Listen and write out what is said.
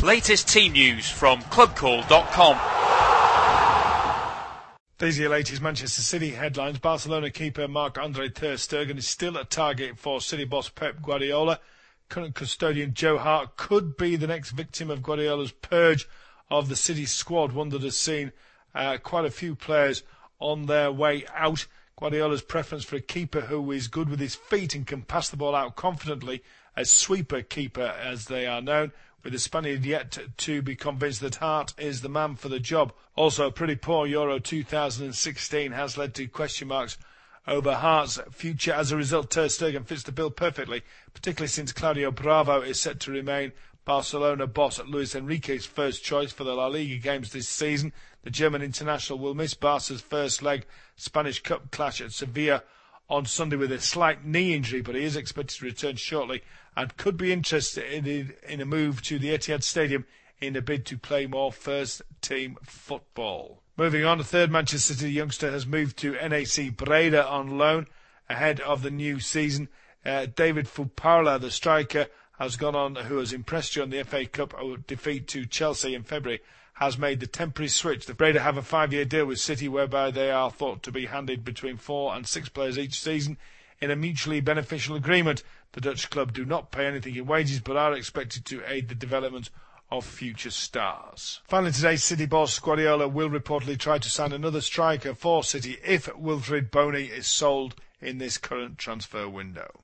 Latest team news from clubcall.com. These are your latest Manchester City headlines. Barcelona keeper Marc-Andre ter Stegen is still a target for City boss Pep Guardiola. Current custodian Joe Hart could be the next victim of Guardiola's purge of the City squad, one that has seen quite a few players on their way out. Guardiola's preference for a keeper who is good with his feet and can pass the ball out confidently, a sweeper keeper as they are known, with the Spaniard yet to be convinced that Hart is the man for the job. Also, a pretty poor Euro 2016 has led to question marks over Hart's future. As a result, ter Stegen fits the bill perfectly, particularly since Claudio Bravo is set to remain Barcelona boss Luis Enrique's first choice for the La Liga games this season. The German international will miss Barca's first leg Spanish Cup clash at Sevilla on Sunday with a slight knee injury, but he is expected to return shortly and could be interested in a move to the Etihad Stadium in a bid to play more first-team football. Moving on, a third Manchester City youngster has moved to NAC Breda on loan ahead of the new season. David Fupala, the striker, who has impressed you on the FA Cup defeat to Chelsea in February, has made the temporary switch. The Breda have a 5-year deal with City whereby they are thought to be handed between 4 and 6 players each season in a mutually beneficial agreement. The Dutch club do not pay anything in wages but are expected to aid the development of future stars. Finally today, City boss Guardiola will reportedly try to sign another striker for City if Wilfried Bony is sold in this current transfer window.